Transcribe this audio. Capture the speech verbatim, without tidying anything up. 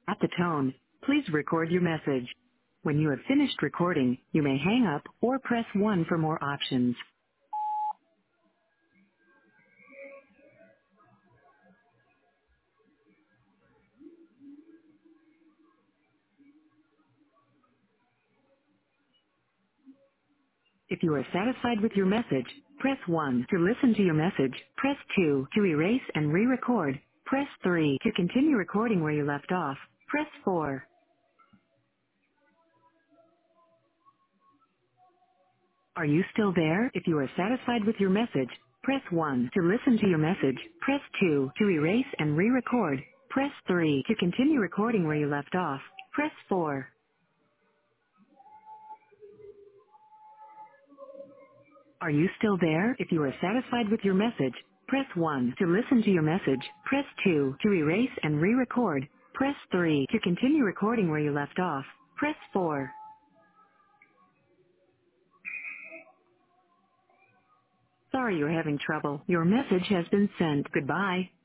At the tone, please record your message. When you have finished recording, you may hang up or press one for more options. If you are satisfied with your message, press one to listen to your message. Press two to erase and re-record. Press three to continue recording where you left off. Press four. Are you still there? If you are satisfied with your message, press one to listen to your message. Press two to erase and re-record. Press three to continue recording where you left off. Press four. Are you still there? If you are satisfied with your message, press one to listen to your message. Press two to erase and re-record. Press three to continue recording where you left off. Press four. Sorry you're having trouble. Your message has been sent. Goodbye.